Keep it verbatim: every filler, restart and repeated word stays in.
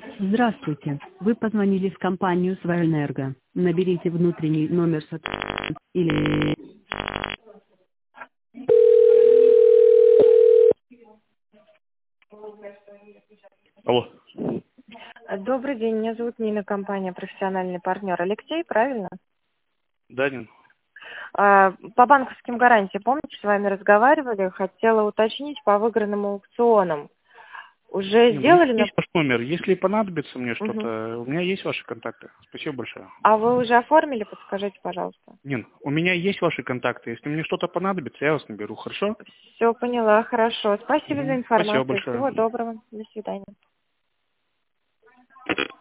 Здравствуйте. Вы позвонили в компанию «Свайэнерго». Наберите внутренний номер сотрудника или... Алло. Добрый день, меня зовут Нина, компания «Профессиональный партнер». Алексей, правильно? Данин. А, По банковским гарантиям, помните, с вами разговаривали, хотела уточнить по выигранным аукционам. Уже Не, ну, сделали? На... есть ваш номер. Если понадобится мне Мгм. что-то, у меня есть ваши контакты. Спасибо большое. А вы уже оформили? Подскажите, пожалуйста. Нин, у меня есть ваши контакты. Если мне что-то понадобится, я вас наберу, хорошо? Все поняла, хорошо. Спасибо за Мгм. Спасибо информацию. большое. Всего доброго. До свидания.